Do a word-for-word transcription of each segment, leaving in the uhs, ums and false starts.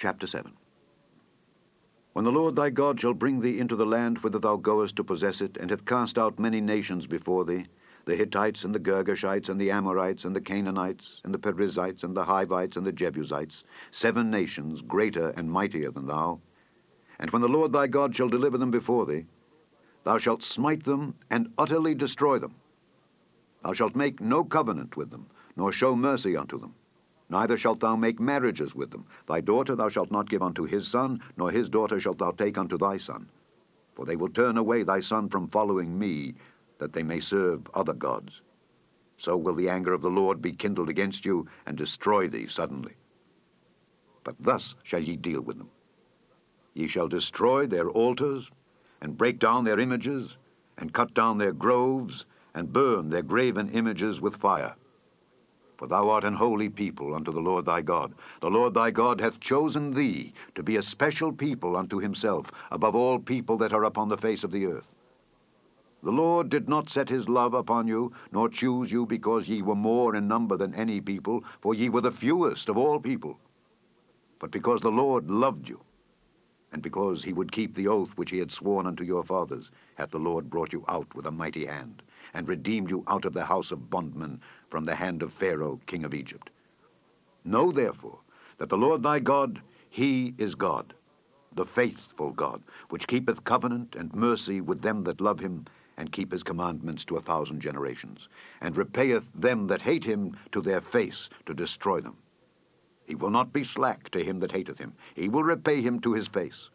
chapter seven. When the Lord thy God shall bring thee into the land whither thou goest to possess it, and hath cast out many nations before thee, the Hittites, and the Girgashites, and the Amorites, and the Canaanites, and the Perizzites, and the Hivites, and the Jebusites, seven nations greater and mightier than thou, and when the Lord thy God shall deliver them before thee, thou shalt smite them and utterly destroy them. Thou shalt make no covenant with them, nor show mercy unto them. Neither shalt thou make marriages with them. Thy daughter thou shalt not give unto his son, nor his daughter shalt thou take unto thy son. For they will turn away thy son from following me, that they may serve other gods. So will the anger of the Lord be kindled against you, and destroy thee suddenly. But thus shall ye deal with them. Ye shall destroy their altars, and break down their images, and cut down their groves, and burn their graven images with fire. For thou art an holy people unto the Lord thy God. The Lord thy God hath chosen thee to be a special people unto himself, above all people that are upon the face of the earth. The Lord did not set his love upon you, nor choose you because ye were more in number than any people, for ye were the fewest of all people. But because the Lord loved you, and because he would keep the oath which he had sworn unto your fathers, hath the Lord brought you out with a mighty hand, and redeemed you out of the house of bondmen, from the hand of Pharaoh king of Egypt. Know therefore that the Lord thy God, he is God, the faithful God, which keepeth covenant and mercy with them that love him, and keep his commandments to a thousand generations, and repayeth them that hate him to their face, to destroy them. He will not be slack to him that hateth him. He will repay him to his face.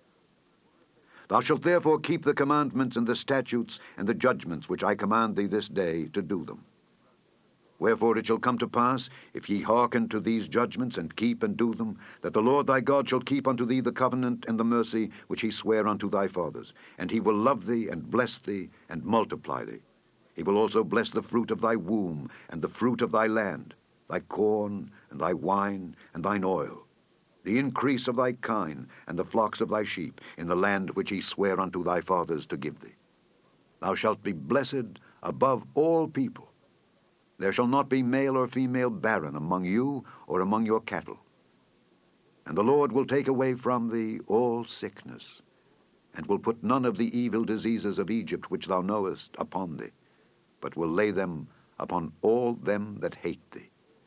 Thou shalt therefore keep the commandments and the statutes and the judgments which I command thee this day, to do them. Wherefore it shall come to pass, if ye hearken to these judgments, and keep and do them, that the Lord thy God shall keep unto thee the covenant and the mercy which he sware unto thy fathers. And he will love thee, and bless thee, and multiply thee. He will also bless the fruit of thy womb, and the fruit of thy land, thy corn, and thy wine, and thine oil, the increase of thy kine, and the flocks of thy sheep, in the land which he sware unto thy fathers to give thee. Thou shalt be blessed above all people. There shall not be male or female barren among you, or among your cattle. And the Lord will take away from thee all sickness, and will put none of the evil diseases of Egypt which thou knowest upon thee, but will lay them upon all them that hate thee.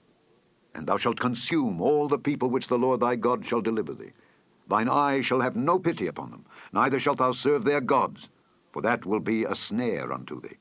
And thou shalt consume all the people which the Lord thy God shall deliver thee. Thine eye shall have no pity upon them, neither shalt thou serve their gods, for that will be a snare unto thee.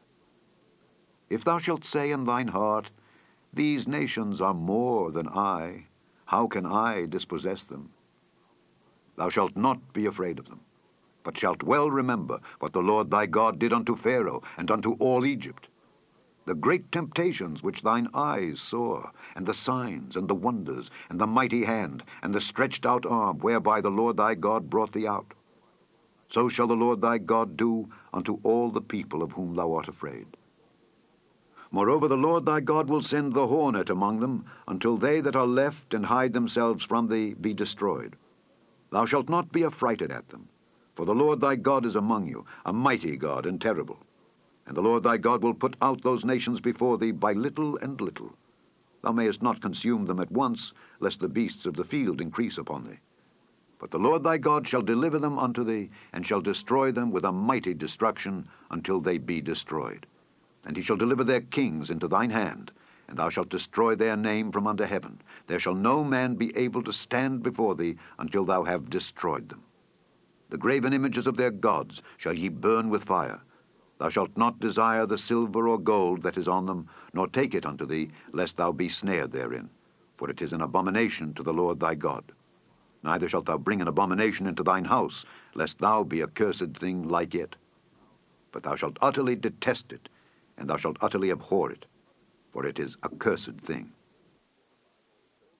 If thou shalt say in thine heart, These nations are more than I, how can I dispossess them? Thou shalt not be afraid of them, but shalt well remember what the Lord thy God did unto Pharaoh and unto all Egypt, the great temptations which thine eyes saw, and the signs, and the wonders, and the mighty hand, and the stretched out arm, whereby the Lord thy God brought thee out. So shall the Lord thy God do unto all the people of whom thou art afraid. Moreover, the Lord thy God will send the hornet among them, until they that are left and hide themselves from thee be destroyed. Thou shalt not be affrighted at them, for the Lord thy God is among you, a mighty God and terrible. And the Lord thy God will put out those nations before thee by little and little. Thou mayest not consume them at once, lest the beasts of the field increase upon thee. But the Lord thy God shall deliver them unto thee, and shall destroy them with a mighty destruction, until they be destroyed. And he shall deliver their kings into thine hand, and thou shalt destroy their name from under heaven. There shall no man be able to stand before thee until thou have destroyed them. The graven images of their gods shall ye burn with fire. Thou shalt not desire the silver or gold that is on them, nor take it unto thee, lest thou be snared therein, for it is an abomination to the Lord thy God. Neither shalt thou bring an abomination into thine house, lest thou be a cursed thing like it. But thou shalt utterly detest it, and thou shalt utterly abhor it, for it is a cursed thing.